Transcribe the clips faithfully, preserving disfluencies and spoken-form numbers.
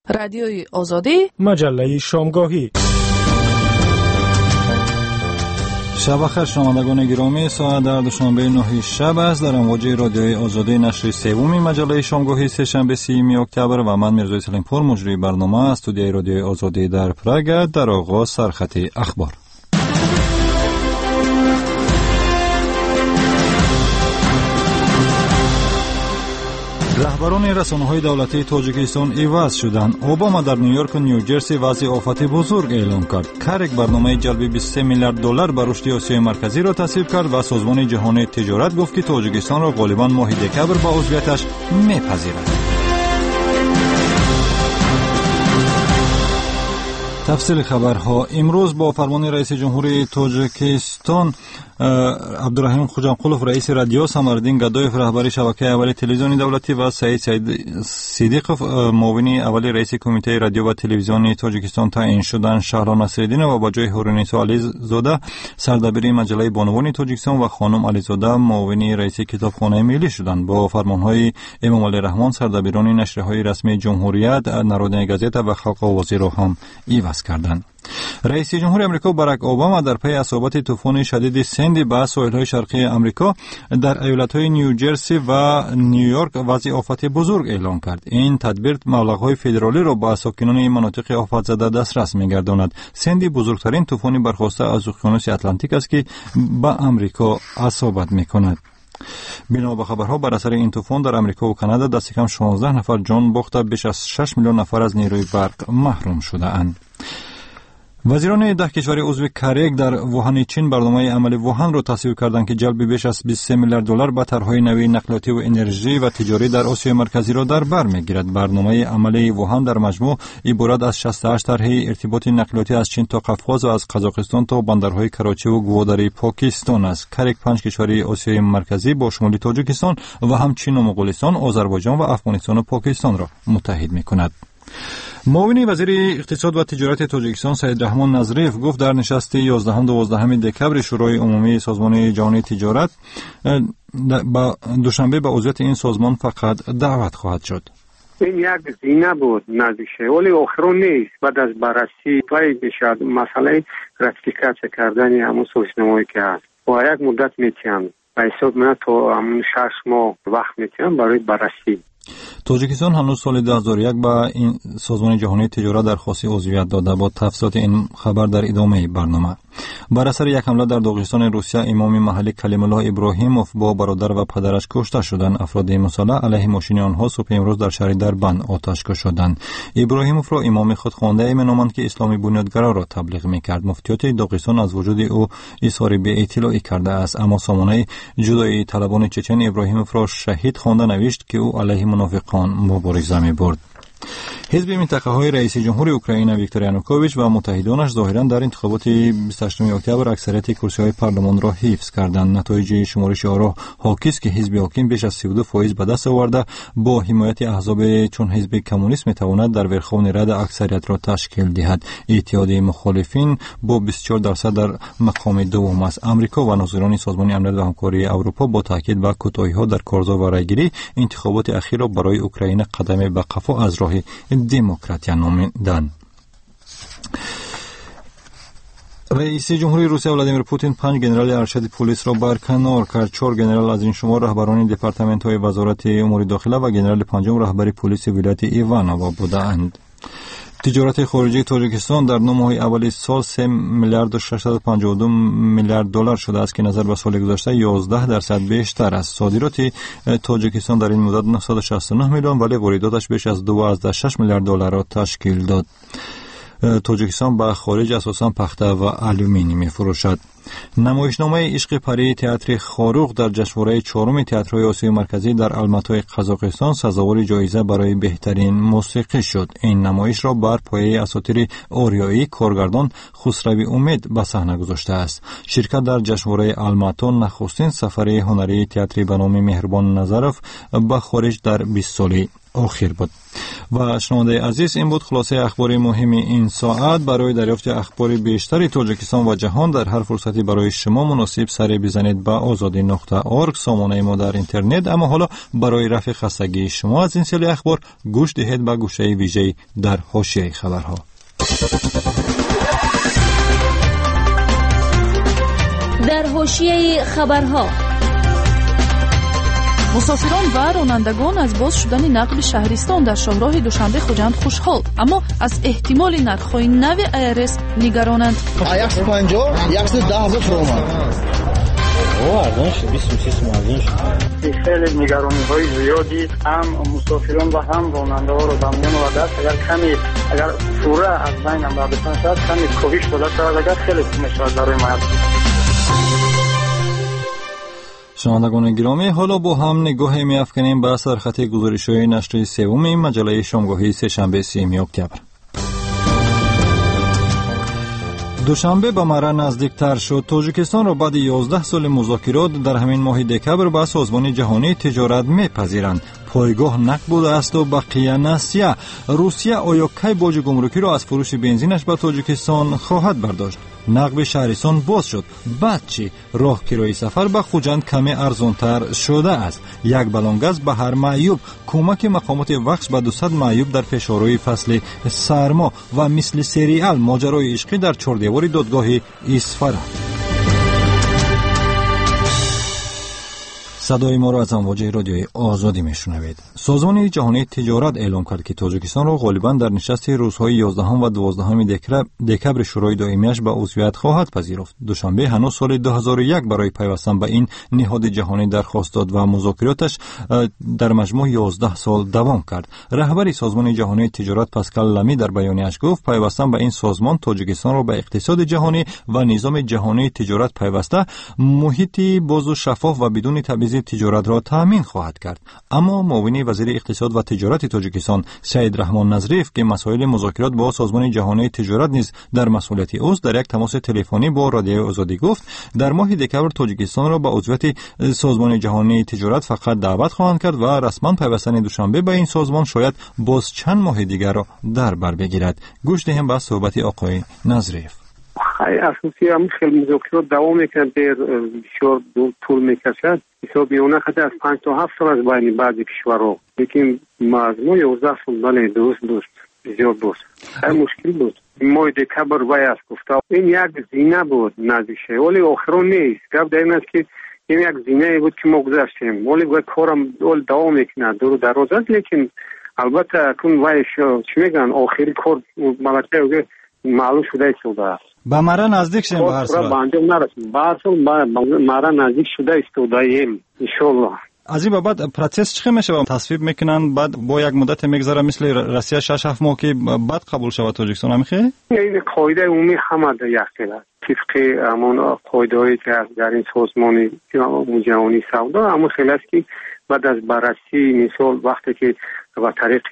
رادیوی آزادی، مجله شامگاهی. شب بخیر شنوندگان گرامی، ساعت در دوشنبه نه شب است. در امواج رادیوی آزادی نشر سوم مجله شامگاهی سه‌شنبه سیوم اکتبر و من میرزا سلیمپور مجری برنامه استودیوی رادیوی آزادی در پراگ. در آغاز سرخط اخبار. رهبران رسانه‌های دولتی تاجیکستان عوض شدند. اوباما در نیویورک و نیوجرسی وضع آفت بزرگ اعلام کرد. کرک برنامه جلب بیست و سه میلیارد دلار به رشد آسیای مرکزی را تصویب کرد و سازمان جهانی تجارت گفت که تاجیکستان را غالباً ماه دکبر با عضویتش می‌پذیرد. تفصیل خبرها. امروز با فرمان رئیس جمهوری تاجیکستان عبدالرحیم خوجامقولوف رئیس رادیو سمردین گدایف رهبری شبکه اولی تلویزیونی دولتی و سعید صدیقوف معاون اولی رئیس کمیته رادیو و تلویزیونی تاجیکستان تعیین شدند. شهرام نصرالدین و با جای هورونیسا علیزاده سردبیر مجله بانوان تاجیکستان و خانم علیزاده معاون رئیس کتابخانه ملی شدند. با فرمانهای امام علی رحمان سردبیران نشریه‌های رسمی جمهوریت، نارودنی گازیتا و خلق آوازی را هم عوض کردند. رئیس جمهور آمریکا باراک اوباما در پی اصابت طوفان شدید سندی به ساحل‌های شرقی آمریکا در ایالت‌های نیوجرسی و نیویورک وضع آفت بزرگ اعلام کرد. این تدبیر مبلغ‌های فدرالی را به ساکنان این مناطق آفت زده دسترس می‌گرداند. سندی بزرگترین طوفان برخاسته از اقیانوس اتلانتیک است که به آمریکا اصابت می‌کند. بنا به خبرها بر اثر این طوفان در آمریکا و کانادا دست کم شانزده نفر جان باخته، بیش از شش میلیون نفر از نیروی برق محروم شده‌اند. وزیران ده کشور عضو کارک در ووهان چین برنامه عمل ووهان را تصویب کردند که جلب بیش از بیست و سه میلیارد دلار به طرح‌های نوی نقلیاتی و انرژی و تجاری در آسیای مرکزی را در بر می‌گیرد. برنامه عملی ووهان در مجموع عبارت از شصت و هشت طرح ارتباطی نقلیاتی از چین تا قفقاز و از قزاقستان تا بندرهای کراچی و گوادر پاکستان است. کارک پنج کشور آسیای مرکزی با شمول تاجیکستان و هم چین و مغولستان، آذربایجان و افغانستان و پاکستان را متحد می‌کند. معاون وزیر اقتصاد و تجارت تاجیکستان سید رحمان نظریف گفت در نشست یازدهم دوازدهم دکبر شورای عمومی سازمان جهانی تجارت با دوشنبه به عضویت این سازمان فقط دعوت خواهد شد. این یک زینه بود نزدیشه ولی آخرون نیست. بعد از بررسی پای بشد مسئله راتیفیکاسیون کردن همون سازمانی که هست و یک مدت میتیم به حساب من تا همون شش ماه وقت میتیم برای بررسی. تاجیکستان هنوز سال دو هزار و یک با این سازمان جهانی تجارت درخواست عضویت داده. با تفصیلات این خبر در ادامه برنامه. بر اثر یک حمله در داغستان روسیه امام محلی کلیم الله ابراهیموف با برادر و پدرش کشته شدند. افراد مسلح علیه ماشین آنها صبح امروز در شهر دربند آتش کش شدند. ابراهیموف را امام خود خوانده می‌نامند که اسلامی بنیادگرا را تبلیغ می‌کرد. مفتیات داغستان از وجود او اظهار بی‌اطلاعی کرده است، اما سامانه جدایی طلبان چچن ابراهیموف را شهید خوانده نوشت که او علیه منافقان مبارزه می‌برد. حزب منطقه‌های رئیس جمهور اوکراین ویکتور یانوکوویچ و متحدانش ظاهراً در انتخابات بیست و هشتم اکتبر اکثریت کرسی‌های پارلمان را حفظ کردند. نتایج شمارش آرا حاکی است که حزب حاکم بیش از سی و دو فیصد به دست آورده با حمایت احزاب چون حزب کمونیست می‌تواند در ورخوان رد اکثریت را تشکیل دهد. اتحاد مخالفین با بیست و چهار درصد در مقام دوم است. آمریکا و ناظران سازمان امنیت و همکاری اروپا با تاکید بر کوتاهی‌ها در کارزار و رایگیری انتخابات اخیر را برای اوکراین قدم به قفا از راه دموکراتیا نامیدند. رئیس جمهوری روسیه ولادیمیر پوتین پنج ژنرال ارشد پلیس را برکنار کرد. چهار ژنرال از این شمار رهبران دپارتمنت‌های وزارت امور داخله و ژنرال پنجم رهبر پلیس ولایت ایوانوو بودند. تجارت خارجی تاجیکستان در نه ماه اول سال سه میلیارد و ششصد و پنجاه و دو میلیارد دلار شده است که نظر به سال گذشته یازده درصد بیشتر است. صادرات تاجیکستان در این مدت نهصد و شصت و نه میلیون ولی وارداتش بیش از دوازده و شش میلیارد دلار را تشکیل داد. تاجیکستان به خارج اساساً پخته و آلومینی می‌فروشد. نمایشنامه عشق پری تئاتر خاروق در جشنواره چهارم تئاترهای آسیای مرکزی در الماتای قزاقستان سزاوار جایزه برای بهترین موسیقی شد. این نمایش را بر پایه اساطیر آریایی کارگردان خسروی امید به صحنه گذاشته است. شرکت در جشنواره الماتا نخستین سفر هنری تئاتری به نام مهربان نظرف به خارج در بیست سالی آخر بود. و شنونده عزیز، این بود خلاصه اخباری مهم این ساعت. برای دریافت اخبار بیشتری تاجیکستان و جهان در هر فرصتی برای شما مناسب سری بزنید به آزادی نقطه اورگ، سامانه ما در اینترنت. اما حالا برای رفع خستگی شما از این سری اخبار گوش دهید به گوشه ویژه‌ای در حاشیه خبرها. در حاشیه خبرها، مسافران و رانندگان از باز شدن نقل شهرستان در شاهراه دوشنبه خوجند خوشحال، اما از احتمال نرخ‌های نو ایرس نگرانند. صد و پنجاه صد و ده هزار تومان. او ارزان شد، بیست و شش مازین شد. خیلی نگرانی‌های زیادی هم مسافران و هم راننده‌ها رو در میان آورده است. اگر کمی اگر فوره از بین هم برداشته شود، کمی کاهش پیدا شود، اگر خیلی خوب می‌شود برای ما. شنوندگان گرامی، حالا با هم نگاهی می‌افکنیم به سرخط گزارش‌های نشر سوم مجله شامگاهی سه‌شنبه سیوم اکتبر. دوشنبه به مرا نزدیکتر شد. تاجیکستان را بعد یازده سال مذاکرات در همین ماه دکبر به سازمان جهانی تجارت می‌پذیرند. پایگاه نقد بوده است و بقیه نسیه. روسیه آیا کی باج گمرکی را از فروش بنزینش به تاجیکستان خواهد برداشت؟ نقب شهرستان باز شد. بعد چی؟ راه کرایه سفر به خوجند کمی ارزانتر شده است. یک بالون گاز به هر معیوب، کمک مقامات وقت به دویست معیوب در فشارهای فصل سرما و مثل سریال ماجرای عشقی در چهاردیواری دادگاه اصفهان. صدای ما را از امواج رادیوی آزادی میشنوید. سازمان جهانی تجارت اعلام کرد که تاجیکستان را غالبا در نشست روزهای یازدهم و دوازدهم دکبر شورای دائمیش به عضویت خواهد پذیرفت. دوشنبه هنوز سال دو هزار و یک برای پیوستن به این نهاد جهانی درخواست داد و مذاکراتش در مجموع یازده سال دوام کرد. رهبر سازمان جهانی تجارت پاسکال لمی در بیانیه‌اش گفت پیوستن به این سازمان تاجیکستان را به اقتصاد جهانی و نظام جهانی تجارت پیوسته محیطی باز و شفاف و بدون تبعیض تجارت را تامین خواهد کرد. اما معاون وزیر اقتصاد و تجارت تاجیکستان سید رحمان نظریف که مسائل مذاکرات با سازمان جهانی تجارت نیز در مسئولیت اوست، در یک تماس تلفنی با رادیو آزادی گفت در ماه دکبر تاجیکستان را به عضویت سازمان جهانی تجارت فقط دعوت خواهند کرد و رسما پیوستن دوشنبه به این سازمان شاید باز چند ماه دیگر را در بر بگیرد. گوش دهیم به صحبت آقای نظریف. اساسی هم خیلی مذاکرات دوام میکنه، در بسیار طول میکشد. حساب میونه خود از پنج تا هفت سال از بین بعضی کشورها، لیکن مجموع یازده سال بله درست درست بسیار بود. خیلی مشکل بود. ماه دکبر وای است گفته این یک زینه بود نزدیشه، ولی آخرون نیست. گفت در این است که این یک زینه بود که ما گذاشتیم، ولی وای کارم دول دوام میکنه دور دراز است، لیکن البته کن وای شو چی میگن آخری کار ملکه معلوم شده شده است. با مرا نزدیک شدیم به هر صورت. با انجام نرسیم. با اصل مرا نزدیک شده استوداییم انشالله. از این بعد پروسس چه میشه؟ تصویب میکنن بعد با یک مدت میگذره مثل روسیه شش هفت ماه که بعد قبول شود تاجیکستان همیشه؟ این قاعده عمومی همه در یک است. طبق همون قاعده‌ای که در این سازمان جهانی سودا همون خیلی است که بعد از بررسی مثال وقتی که و طریق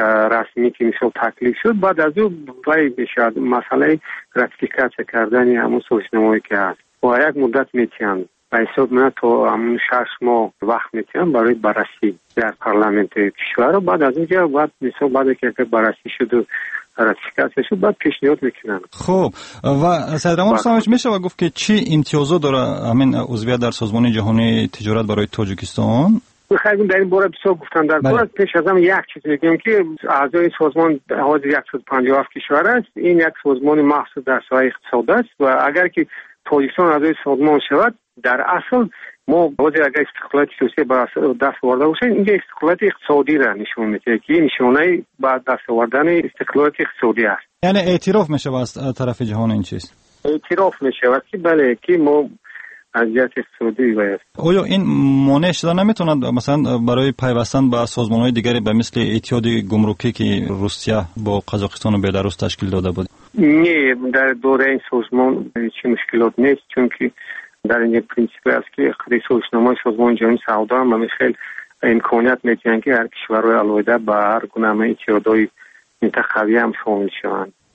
رسمی که مثال تکلیف شد بعد از او وای بشد مسئله راتیفیکاسیون کردن همون سازمانی که هست و یک مدت میتیان به حساب من تا همون شش ماه وقت میتیان برای بررسی در پارلمانت کشور. بعد از اینجا بعد مثال بعد که بررسی شد و راتیفیکاسیون شد بعد پیشنهاد میکنن. خب و سید رحمان سامج میشه و گفت که چی امتیازات داره همین عضویت در سازمان جهانی تجارت برای تاجیکستان؟ خیلی در این باره بسیار گفتن. در باره پیش از هم یک چیز میگم که اعضای سازمان حاضر صد و پنجاه و هفت کشور است. این یک سازمان مخصوص در ساحه اقتصاد است و اگر که تاجیکستان اعضای سازمان شود در اصل ما باید اگر استقلال سیاسی به دست آورده باشیم اینجا استقلال اقتصادی را نشون میده که نشانه بعد دست آوردن استقلال اقتصادی است. یعنی اعتراف میشه از طرف جهان این چیز؟ اعتراف میشه که بله که ما از جهت اقتصادی باید. آیا این مانع شده نمیتوند مثلا برای پیوستن به سازمان‌های دیگری به مثل اتحاد گمرکی که روسیه با قزاقستان و بلاروس تشکیل داده بود؟ نه، در دوره این سازمان چه مشکلات نیست، چون که در این پرینسیپ است که ریسورسنامه سازمان جهانی سودا هم مثل امکانیت میتونن که هر کشورهای علاوه بر هر گونه اتحادهای منطقوی هم شامل شوند.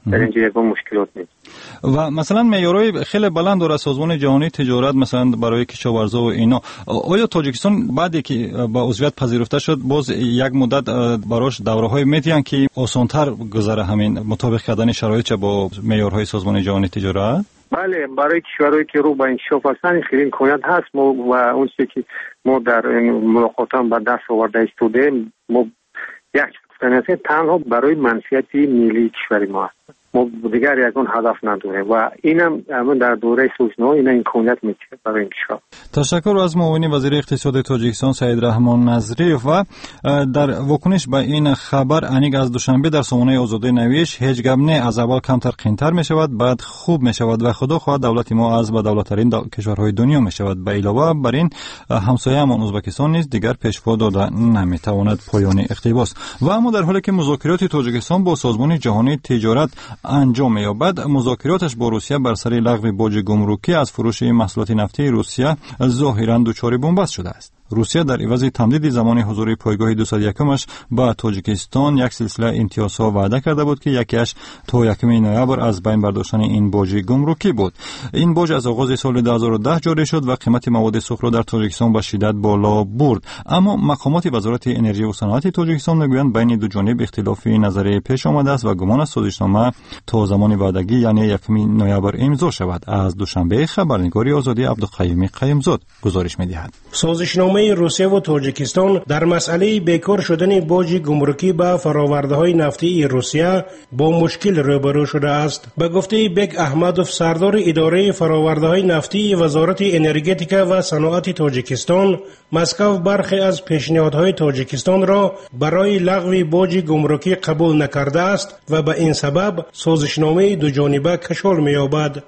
در اینجا یکم مشکلات نیست. و مثلا معیارهای خیلی بلند داره سازمان جهانی تجارت مثلا برای کشاورزا و اینا. آیا تاجیکستان بعدی که با عضویت پذیرفته شد باز یک مدت براش دوره‌های میتیان که آسان‌تر گذره همین مطابق کردن شرایط با معیارهای سازمان جهانی تجارت؟ بله، برای کشورهایی که رو به انکشاف هستن خیلی امکانات هست. ما و اون چیزی که ما در ملاقاتام به دست آورده استودیم، ما یک گفتن تنها برای منفعت ملی کشور ما هست. ما دیگر یکون هدف نداریم و اینم همون در دوره سوزنو این امکانات میده برای انکشاف. تشکر از معاون وزیر اقتصاد تاجیکستان سعید رحمان نظری. و در واکنش به این خبر انیگ از دوشنبه در سامانه آزادی نویش هیچ گپ نه، از اول کمتر قینتر می شود بعد خوب می شود و خدا خواهد دولت ما از با دولت‌ترین دو... کشورهای دنیا می شود. به علاوه بر این همسایه همان ازبکستان نیز دیگر پیشوا داده نمی تواند پایان اقتباس. و اما در حالی که مذاکرات تاجیکستان با سازمان جهانی تجارت انجام یابد، مذاکراتش با روسیه بر سر لغو باج گمرکی از فروش محصولات نفتی روسیه ظاهرا دچار بنبست شده است. روسیه در عوض تمدید زمان حضور پایگاه دویست و یکمش با تاجیکستان یک سلسله امتیازها وعده کرده بود که یکیش تا یکم نوامبر از بین برداشتن این باج گمرکی بود. این باج از آغاز سال دو هزار و ده جاری شد و قیمت مواد سرخ را در تاجیکستان به شدت بالا برد. اما مقامات وزارت انرژی و صنعت تاجیکستان میگویند بین دو جانب اختلافی نظری پیش آمده است و گمان است سازشنامه تا زمان وعدگی یعنی یکم نوامبر امضا شود. از دوشنبه خبرنگاری آزادی عبدالقیوم قیومزاد گزارش می‌دهد. سازشنامه روسیه و تاجیکستان در مسئله بیکار شدن باج گمرکی به فرآورده‌های نفتی روسیه با مشکل روبرو شده است. به گفته بگ احمدوف سردار اداره فرآورده‌های نفتی وزارت انرژتیک و صنعت تاجیکستان، مسکو برخی از پیشنهادهای تاجیکستان را برای لغو باج گمرکی قبول نکرده است و به این سبب سازشنامه دو جانبه کشال می‌یابد.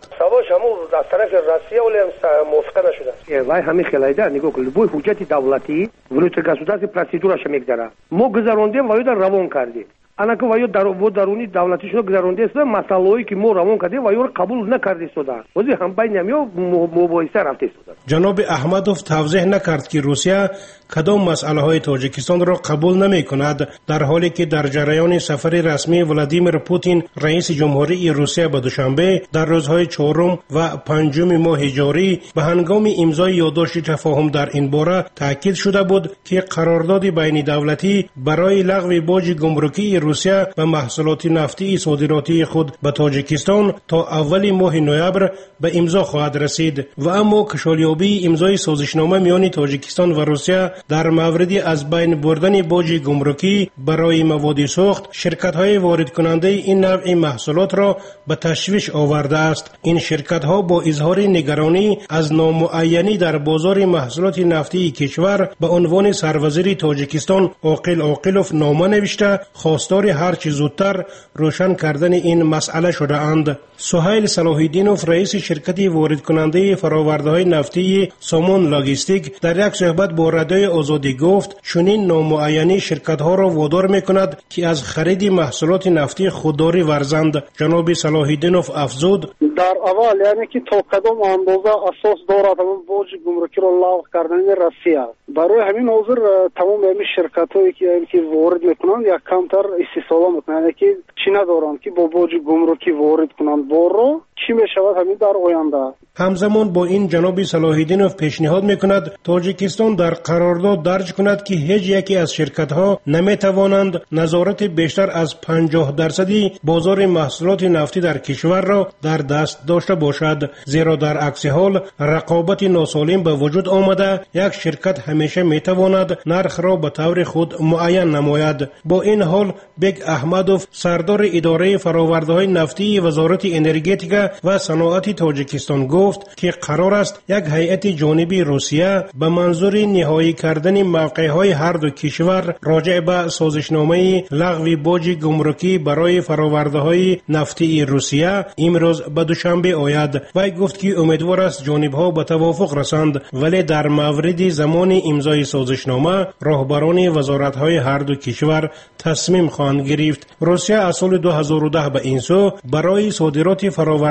از طرف روسیه ولی موافقه نشده. وای همین خلایده نگاه کن любой حجت دولتی ولایت گسوداسی پروسیدورش میگذره. ما گذراندیم و یا روان کردیم. انا که وای در و درونی دولتی شو گذرانده است مسائلی که ما روان کردیم و یا قبول نکرده شده. ولی هم بین میو مباحثه رفته شده. جناب احمدوف توضیح نکرد که روسیه کدام مسئله های تاجیکستان را قبول نمی کند، در حالی که در جریان سفر رسمی ولادیمیر پوتین رئیس جمهوری روسیه به دوشنبه در روزهای چهارم و پنجم ماه جاری به هنگام امضای یادداشت تفاهم در این باره تاکید شده بود که قرارداد بین دولتی برای لغو باج گمرکی روسیه به محصولات نفتی صادراتی خود به تاجیکستان تا اول ماه نوامبر به امضا خواهد رسید. و اما کشالیابی امضای سازشنامه میان تاجیکستان و روسیه در مورد از بین بردن باج گمرکی برای مواد سوخت شرکت‌های وارد کننده این نوع محصولات را به تشویش آورده است. این شرکت‌ها با اظهار نگرانی از نامعینی در بازار محصولات نفتی کشور به عنوان سروزیر تاجیکستان عاقل عاقلوف نامه نوشته خواستار هر چه زودتر روشن کردن این مسئله شده اند. سهیل صلاح‌الدینوف رئیس شرکت وارد کننده فرآورده‌های نفتی سامون لاجستیک در یک صحبت با رادیوی آزادی گفت چنین نامعینی شرکت‌ها را وادار می‌کند که از خرید محصولات نفتی خودداری ورزند. جناب صلاح‌الدینوف افزود در اول یعنی که تا کدام اندازه اساس دارد همون باج گمرکی را لغو کردن روسیه. برای همین حاضر تمام همین شرکت‌هایی که که وارد می‌کنند یک کمتر استفاده می‌کنند، یعنی که چی ندارند که با باج گمرکی وارد کنند بارو چی می‌شود همین در آینده. همزمان با این جناب صلاح‌الدینوف پیشنهاد می‌کند تاجیکستان در قرارداد درج کند که هیچ یکی از شرکت‌ها نمی‌توانند نظارت بیشتر از پنجاه درصدی بازار محصولات نفتی در کشور را در دست داشته باشد، زیرا در عکس حال رقابت ناسالم به وجود آمده یک شرکت همیشه می‌تواند نرخ را به طور خود معین نماید. با این حال بگ احمدوف سردار اداره فرآورده‌های نفتی وزارت انرژتیک و صنعت تاجیکستان گفت که قرار است یک هیئت جانبی روسیه به منظور نهایی کردن موقعهای هر دو کشور راجع به سازشنامه لغو باج گمرکی برای فرآورده‌های نفتی روسیه امروز به دوشنبه آید. وی گفت که امیدوار است جانب‌ها به توافق رسند، ولی در مورد زمان امضای سازشنامه راهبران وزارت‌های هر دو کشور تصمیم خواهند گرفت. روسیه از سال دو هزار و ده به این سو برای صادرات فرآورده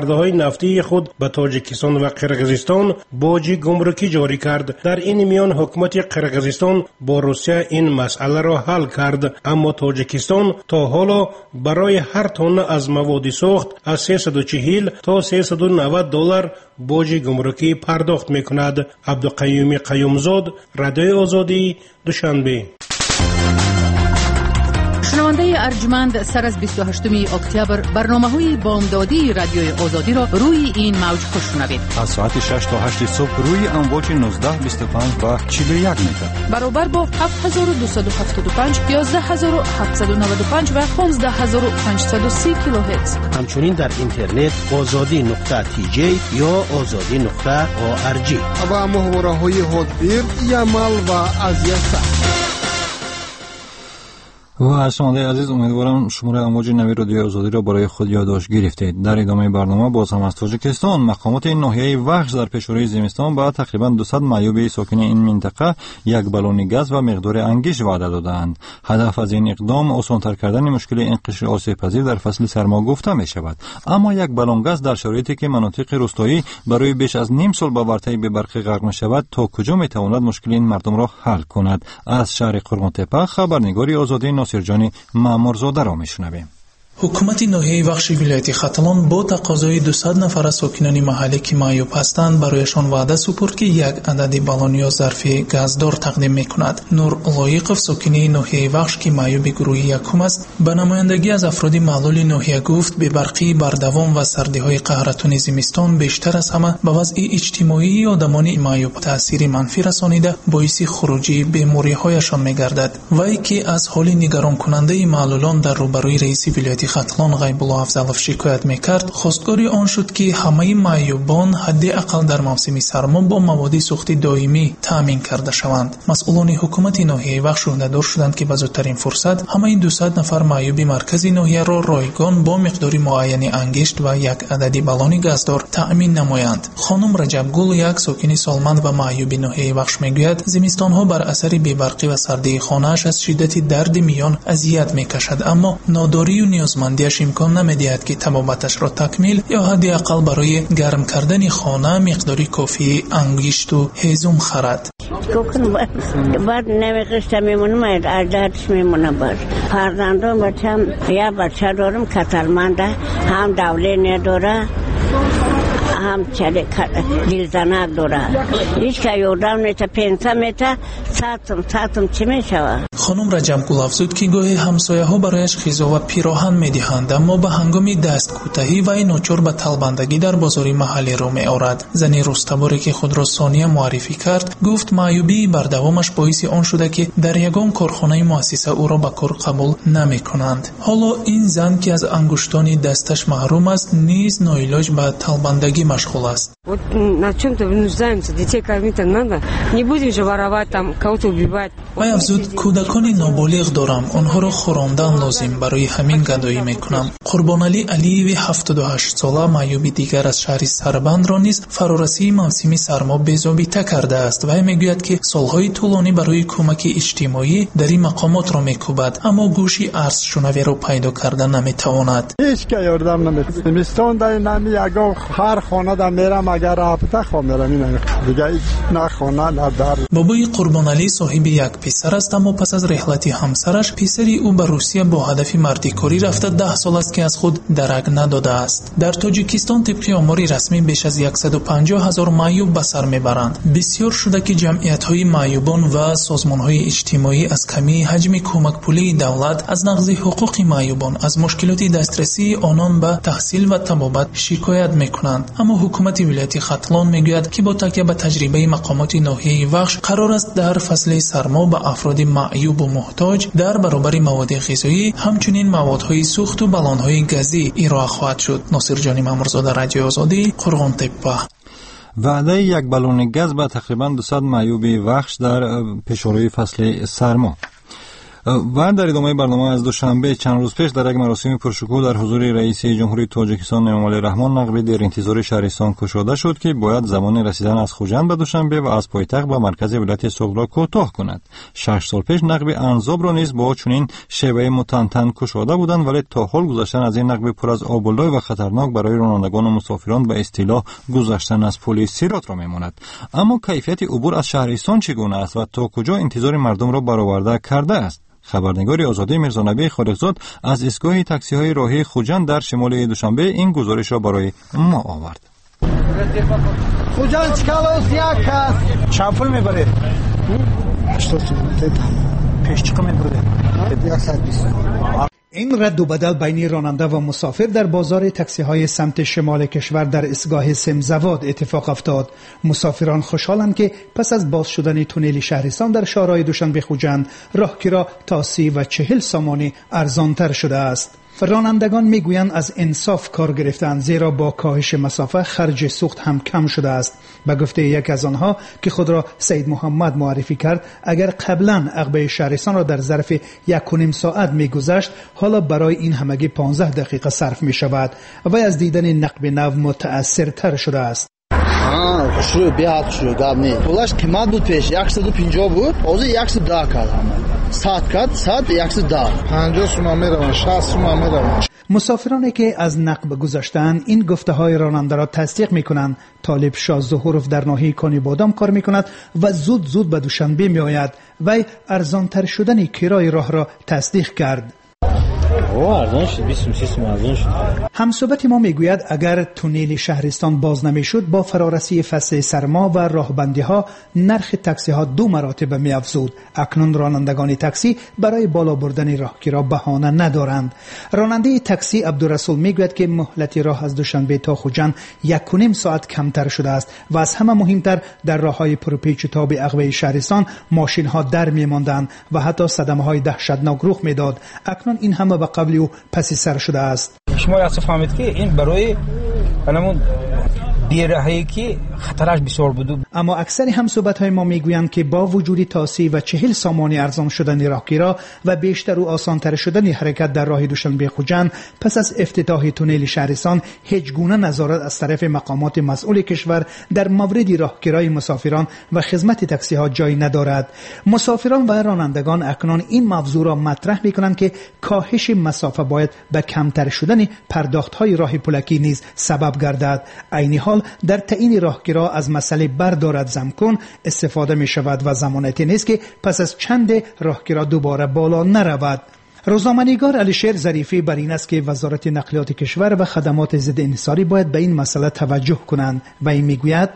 فرورده‌های نفتی خود به تاجیکستان و قرقیزستان باج گمرکی جاری کرد. در این میان حکومت قرقیزستان با روسیه این مسئله را حل کرد، اما تاجیکستان تا حالا برای هر تن از مواد سوخت از سیصد و چهل تا سیصد و نود دلار باج گمرکی پرداخت می‌کند. عبدالقیوم قیومزاد، رادیو آزادی، دوشنبه. شنونده ارجمند، سر از بیست و هشتم اکتبر برنامه‌های بامدادی رادیوی آزادی را روی این موج بشنوید. از ساعت شش تا هشت صبح روی امواج نوزده بیست و پنج و چهل و یک متر برابر با هفت هزار و دویست و هفتاد و پنج، یازده هزار و هفتصد و نود و پنج و پانزده هزار و پانصد و سی کیلوهرتز. همچنین در اینترنت آزادی نقطه تی جی یا آزادی نقطه او ار جی و محورهای هدبیر، یمل و ازیسته. و شنونده عزیز، امیدوارم شماره امواج نوی رادیو آزادی را برای خود یادداشت گرفتید. در ادامه برنامه باز هم از تاجیکستان، مقامات ناحیه وخش در پیشروی زمستان با تقریبا دویست معیوب ساکن این منطقه یک بالون گاز و مقدار انگشت وعده دادند. هدف از این اقدام آسان‌تر کردن مشکل انقشار آسیب‌پذیر در فصل سرما گفته می شود. اما یک بالون گاز در شرایطی که مناطق روستایی برای بیش از نیم سال با ورطه به برق غرق می شود، تا کجا می تواند مشکل این مردم را حل کند؟ از شهر قرغن‌تپه خبرنگاری آزادی ناصرجانی مامورزاده را میشنویم. حکومت ناحیه وخش ولایت ختلان با تقاضای دویست نفر از ساکنان محلی که معیوب هستند برایشان وعده سپرد که یک عدد بالون یا ظرف گازدار تقدیم میکند. نور لایقов ساکن ناحیه وخش که معیوب گروهی یکم است به نمایندگی از افراد معلول ناحیه گفت به برقی بردوام و سردی‌های قهرتون زمستان بیشتر از همه به وضع اجتماعی آدمان معیوب تأثیر منفی رسانیده باعث خروجی بیماری‌هایشان می‌گردد. وی که از حال نگران کننده معلولان در روبروی رئیس ولایت ختلان غیب‌الله افضلов شکایت میکرد، خواستگاری آن شد که همه معیوبان حداقل در موسم سرما با مواد سوخت دائمی تامین کرده شوند. مسئولان حکومت ناحیه وخش وعده شدند که به زودترین فرصت همه این دویست نفر معیوب مرکزی ناحیه را رایگان با مقدار معین انگشت و یک عدد بالون گازدار تامین نمایند. خانم رجبگل، یک ساکن سالمند و معیوب ناحیه وخش میگوید زمستان‌ها بر اثر بی‌برقی و سردی خانه‌اش از شدت درد میان اذیت میکشد، اما ناداری و نیازمندیش امکان نمیدهد که طبابتش را تکمیل یا حداقل برای گرم کردن خانه مقداری کافی انگشت و هیزم خرد. بعد نمیقشته میمونم، از دردش میمونم. باز فرزندان بچم، یا بچه دارم کتلمنده، هم دوله نداره هم چلی دیلزنک داره. هیچ که یادم نیست پنسه میته ساتم ساتم چی میشوه. خانم رجبگل افزود که گاهی همسایه ها برایش غذا و پیراهن میدهند، اما به هنگام دست کوتاهی و ناچار به طلبندگی در بازاری محلی رو میآورد. زنی رستباری که خود را ثانیه معرفی کرد گفت معیوبی بر دوامش باعث آن شده که در یگان کارخانه مؤسسه او را به کار قبول نمی کنند. حالا این زن که از انگشتان دستش محروم است نیز ناعلاج به طلبندگی مشغول است. Вот на чем-то вынуждаемся, детей кормить надо. Не будем же воровать там, кого-то убивать. وی افزود کودکان نابالغ دارم، آنها را خوراندن لازم، برای همین گدایی میکنم. قربان علی علیوی هفتاد و هشت ساله معیوب دیگر از شهر سربند را نیز فرارسی موسم سرما بی‌ضابطه کرده است. وی میگوید که سالهای طولانی برای کمک اجتماعی در این مقامات را میکوبد، اما گوشی عرض شنوی را پیدا کرده نمیتواند. هیچ که یاردم نمیده. زمستان در نمی اگه هر خانه در میرم اگر رابطه خو میرم این دیگه نه خانه نه در. بابای قربان علی صاحب یک پسر است، اما پس از رحلت همسرش پسری او به روسیه با هدف مردکاری رفته ده سال است که از خود درک نداده است. در تاجیکستان طبق آمار رسمی بیش از صد و پنجاه هزار معیوب به سر میبرند. بسیار شده که جمعیت‌های معیوبان و سازمان‌های اجتماعی از کمی حجم کمک پولی دولت، از نقض حقوق معیوبان، از مشکلات دسترسی آنان به تحصیل و طبابت شکایت میکنند. اما حکومت ولایت ختلان میگوید که با تکیه به تجربه مقامات ناحیه وخش قرار است در فصل سرما به افراد معیوب و محتاج در برابر مواد غذایی همچنین موادهای سوخت و بالون‌های گازی ارائه خواهد شد. ناصرجانی مامورزاده، رادیو آزادی، قرغن‌تپه. وعده یک بالون گاز به تقریبا دویست معیوب وخش در پیشروی فصل سرما. و در ادامه برنامه از دوشنبه چند روز پیش در یک مراسم پرشکوه در حضور رئیس جمهوری تاجیکستان امامعلی رحمان نقبی در انتظار شهرستان گشوده شد که باید زمان رسیدن از خوجند به دوشنبه و از پایتخت به مرکز ولایت سوق را کوتاه کند. شش سال پیش نقبی انزاب را نیز با چنین شیوه متنتن گشوده بودند، ولی تا حال گذشتن از این نقب پر از آب‌الله و خطرناک برای رانندگان و مسافران به اصطلاح گذشتن از پل صراط را میماند. اما کیفیت عبور از شهرستان چگونه است و تا کجا انتظار مردم را برآورده کرده است؟ خبرنگار آزادی میرزانبی خالقزاد از ایستگاه تاکسی‌های راهی خوجند در شمال دوشنبه این گزارش را برای ما آورد. خوجند چکالوس یک است. چند پول میبره؟ هشتاد پیش چقدر میبره؟ صد و بیست. این رد و بدل بین راننده و مسافر در بازار تاکسی های سمت شمال کشور در ایستگاه سمزواد اتفاق افتاد. مسافران خوشحالند که پس از باز شدن تونل شهرستان در شهرهای دوشنبه خوجند راهگیرها تا سی و چهل سامانی ارزانتر شده است. رانندگان میگویند از انصاف کار گرفتند، زیرا با کاهش مسافه خرج سوخت هم کم شده است. به گفته یک از آنها که خود را سید محمد معرفی کرد، اگر قبلا عقبه شهرستان را در ظرف یک و نیم ساعت میگذشت، حالا برای این همگی پانزده دقیقه صرف می شود و از دیدن نقب نو متأثرتر شده است. آه شو بیاد شو گابنی پولش قیمت بود پیش صد و پنجاه بود، حاضر صد و ده کردم. ساعت کات ساعت صد و ده. پنجاه تومان میروند، شصت تومان میروند. مسافرانی که از نقب گذشتن این گفته های راننده را تصدیق می کنند. طالب شاه ظهورف در ناحیه کانی بادام کار می کند و زود زود به دوشنبه می آید و ارزانتر شدن کرای راه را تصدیق کرد. همصحبت ما میگوید اگر تونل شهرستان باز نمیشد، با فرارسی فصل سرما و راهبندی ها نرخ تاکسی ها دو مراتب می افزود. اکنون رانندگان تاکسی برای بالا بردن راهگیرها بهانه ندارند. راننده تاکسی عبدالرسول میگوید که مهلت راه از دوشنبه تا خوجند یک و نیم ساعت کمتر شده است و از همه مهمتر در راههای پرپیچ و تاب عقبه شهرستان ماشین ها در میماندند و حتی صدمه های دهشتناک رخ میداد. اکنون این همه به قبلی و پسی سر شده است. شما یاد فهمید که این برای همون دیرهایی که خطرش بسیار بود. اما اکثر همصحبت های ما میگویند که با وجود تا سی و چهل سامانی ارزان شدن راهگیرها و بیشتر و آسانتر شدن حرکت در راه دوشنبه خوجند، پس از افتتاح تونل شهرستان هیچ گونه نظارت از طرف مقامات مسئول کشور در مورد راهگیرهای مسافران و خدمت تاکسی ها جای ندارد. مسافران و رانندگان اکنون این موضوع را مطرح میکنند که کاهش مسافه باید به کمتر شدن پرداخت های راه پلکی نیز سبب گردد. عین حال در تعیین راهگیرها از مسئله بردارد زمکن استفاده می شود و ضمانتی نیست که پس از چند راهگیرها دوباره بالا نرود. روزنامه‌نگار علیشیر ظریفی بر این است که وزارت نقلیات کشور و خدمات ضد انحصاری باید به این مسئله توجه کنند و این میگوید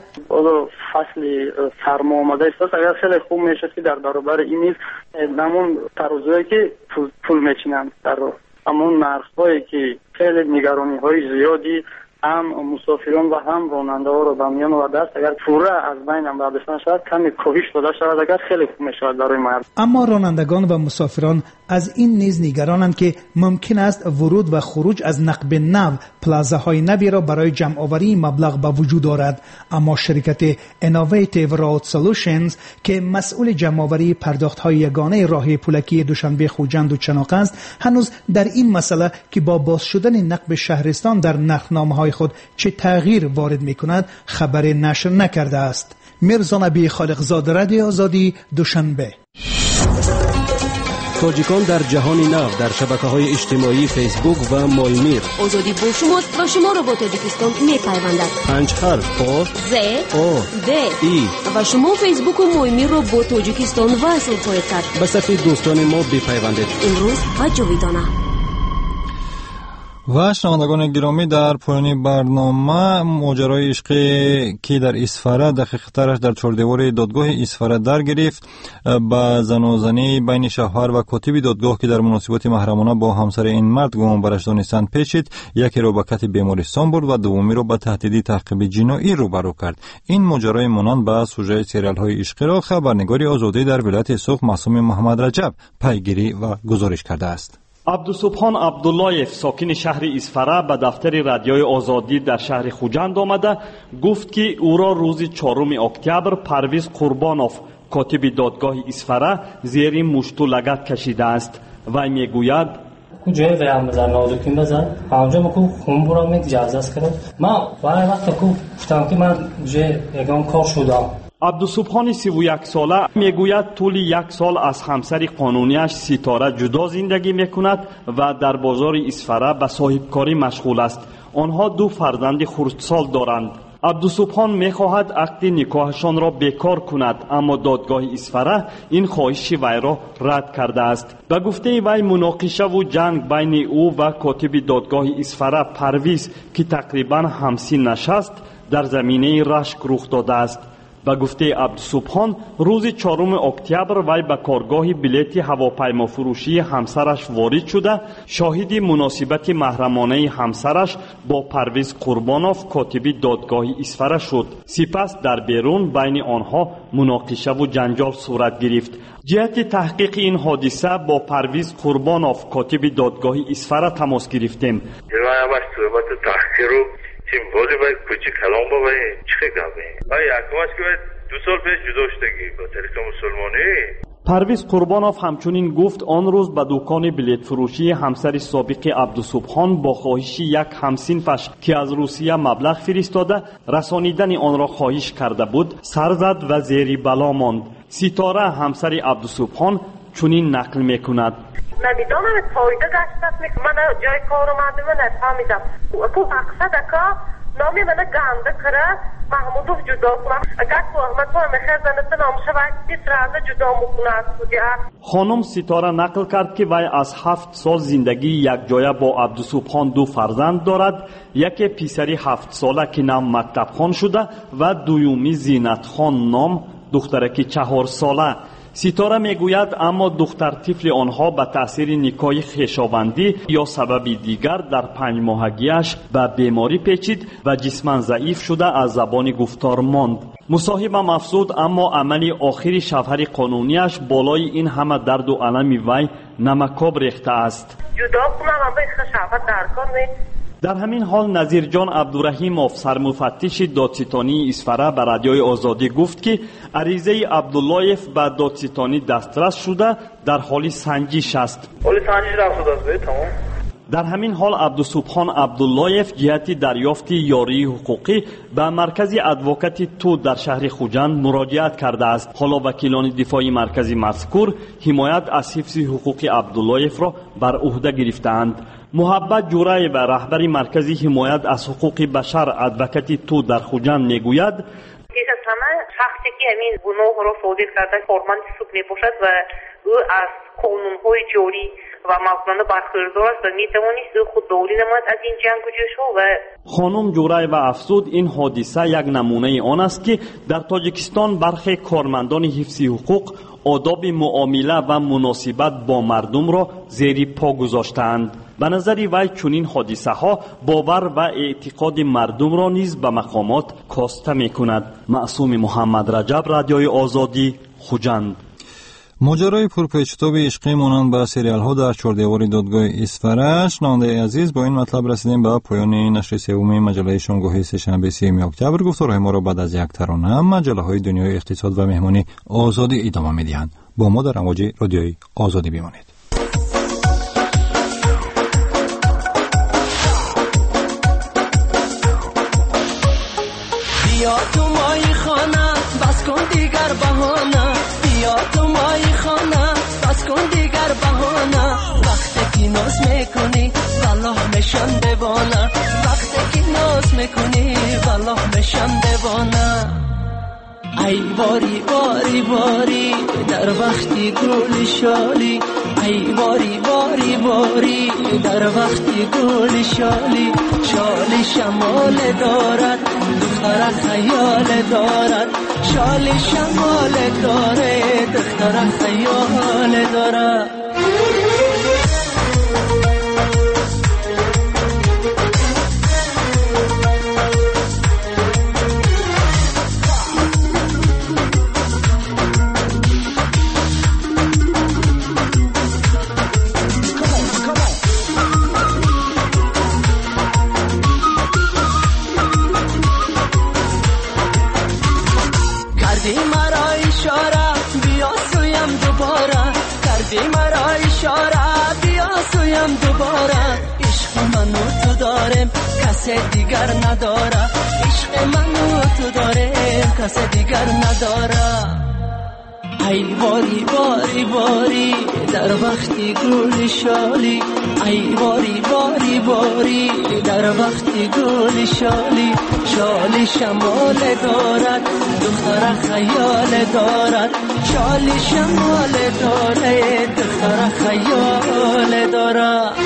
فصل سرما آمده است، اگر خیلی خوب میشه که در برابر این نیز همون ترازویی که پول میچینند در همون نرخ‌هایی که خیلی نگرانی‌های زیادی هم مسافران و هم راننده ها رو به میان آورده است، اگر پوره از بین هم برداشتن شود کمی کاهش داده شود، اگر خیلی خوب میشود برای مردم. اما رانندگان و مسافران از این نیز نگرانند که ممکن است ورود و خروج از نقب نو پلازاهای نوی را برای جمع آوری مبلغ به وجود آورد. اما شرکت Innovative Road Solutions که مسئول جمع آوری پرداخت های یگانه راه پلکی دوشنبه خوجند و چناق است، هنوز در این مسئله که با باز شدن نقب شهرستان در نرخنامه های خود چه تغییر وارد می کند خبر نشر نکرده است. میرزانبی خالقزاد، رادیو آزادی، دوشنبه. تاجیکان در جهان نو در شبکه‌های اجتماعی فیسبوک و مایمیر. آزادی با شماست و شما را با تاجیکستان می‌پیوندد. پنج حرف آ ز آ د ای و شما فیسبوک و مایمیر را با تاجیکستان وصل خواهید کرد. به صفحه دوستان ما بپیوندید. امروز و جاویدانه. و شنوندگان گرامی، در پایان برنامه ماجرای عشقی که در اسفره دقیق‌ترش در چهاردیوار دادگاه اسفره در گرفت، با زن و زنی بین شوهر و کاتب دادگاه که در مناسبات محرمانه با همسر این مرد گمان برش دانستند پیچید، یکی را به کت بیمارستان برد و دومی را به تهدید تعقیب جنایی روبرو کرد. این ماجرای مانند به سوژه سریال های عشقی را خبرنگار آزادی در ولایت سوق معصوم محمد رجب پیگیری و گزارش کرده است. عبدالسبحان عبداللهیف ساکن شهر اسفره به دفتر رادیوی آزادی در شهر خوجند آمده گفت که او را روز چهارم اکتبر پرویز قربانوف کاتب دادگاه اصفره زیر مشت و لگد کشیده است. وی میگوید جای ویام بزن نازکین بزن همونجا مکو خون برام میگ جازاز کرد ما وای وقت کو گفتم که من جای یگان کار شدم. عبدالسبحان سی و یک ساله میگوید طول یک سال از همسر قانونیش ستاره جدا زندگی میکند و در بازار اصفره به صاحبکاری مشغول است. آنها دو فرزند خردسال دارند. عبدالسبحان میخواهد عقد نکاحشان را بیکار کند، اما دادگاه اصفره این خواهش وی را رد کرده است. به گفته وی مناقشه و جنگ بین او و کاتب دادگاه اصفره پرویز که تقریبا همسین نشست در زمینه رشک رخ داده است. به گفته عبدالسبحان روز چهارم اکتبر وی به کارگاه بلیط هواپیما فروشی همسرش وارد شده شاهد مناسبت محرمانه همسرش با پرویز قربانوف کاتب دادگاه اصفره شد. سپس در بیرون بین آنها مناقشه و جنجال صورت گرفت. جهت تحقیق این حادثه با پرویز قربانوف کاتب دادگاه اصفره تماس گرفتیم. تیم بودی باید کوچی کلام با باید چه گابه باید اکماش که باید دو سال پیش جدا شدگی با طریق مسلمانی. پرویز قربانوف همچنین گفت آن روز به دکان بلیط فروشی همسر سابق عبدالسبحان با خواهش یک همسینفش که از روسیه مبلغ فرستاده رسانیدن آن را خواهش کرده بود سر زد و زیر بلا ماند. ستاره همسر عبدالسبحان چنین نقل میکند. نمیدانم فایده داشت است میکنم من جای کار اومدم و نفهمیدم تو مقصد اکا نامی من گنده کرده محمودوف جدا کنم اگر تو احمد تو همخیر زنده نامشه باید بیس رازه جدا مکنه از بودی. خانم ستاره نقل کرد که وی از هفت سال زندگی یک جایه با عبدالسبحان دو فرزند دارد. یکی پسری هفت ساله که نام مکتب خان شده و دویومی زینت خان نام دخترکی چهار ساله. ستاره میگوید اما دختر طفل آنها به تأثیر نکاح خویشاوندی یا سبب دیگر در پنج ماهگیش به بیماری پیچید و جسماً ضعیف شده از زبان گفتار ماند. مصاحبم افزود اما عملی آخری شوهر قانونیش بالای این همه درد و علم وی نمکاب ریخته است. جدا کنم اما این شوهر درکار نیست. در همین حال نظیر جان عبدالرحیموف سرمفتش دادستانی اصفره به رادیوی آزادی گفت که عریضه عبداللهیف به دادستانی دسترس شده در حال سنجش است. حال سنجش رفت است تمام. در همین حال عبدالسبحان عبداللهیف جهت دریافت یاری حقوقی به مرکز ادوکاتی تو در شهر خوجند مراجعت کرده است. حالا وکیلان دفاعی مرکزی مذکور حمایت از حفظ حقوق عبداللهیف را بر عهده گرفتند. محبت جورای و رهبری مرکزی حمایت از حقوق بشر ادوکاتی تو در خوجند میگوید همه شخصی که همین گناه را صادر کرده کارمند سود میباشد و او از قانونهای جاری و مقننه برخوردار است و میتوانست خود دوری نماید از این جنگ و جوشها. و خانم جورای و افزود این حادثه یک نمونه آن است که در تاجیکستان برخی کارمندان حفظ حقوق آداب معامله و مناسبت با مردم را زیر پا گذاشتند. به نظر وی چنین حادثه ها باور و اعتقاد مردم را نیز به مقامات کاسته می کند. معصوم محمد رجب، رادیوی آزادی، خوجند. ماجرای پرپیچ‌وتاب عشقی مانند به سریال ها در چهاردیواری دادگاه اصفره. شنونده عزیز، با این مطلب رسیدیم به پایان نشر سوم مجله شامگاهی سه‌شنبه سوم اکتبر. گفتارهای ما را بعد از یک ترانه مجله های دنیای اقتصاد و مهمانی آزادی ادامه می‌دهند. با ما در امواج رادیوی آزادی بمانید. بیا تو مای خانه بس کن دیگر بهانه بیا تو مای خانه بس کن دیگر بهانه وقتی که ناز میکنی والله میشم دیوانه وقتی که ناز میکنی والله میشم دیوانه ای باری باری باری در وقتی گل شالی ای باری باری باری در وقتی گل شالی شالی شمال دارد دختر خیال دارد شالی شمال داره دختر خیال دارد بگویم دوباره عشق منو تو دارم کس دیگر نداره عشق منو تو دارم کس دیگر نداره ای باری باری باری در وقتی گل شالی ای باری باری باری در وقتی گل شالی شالی شمال دارد دختر خیال دارد شالی شمال دارد دختر خیال دارد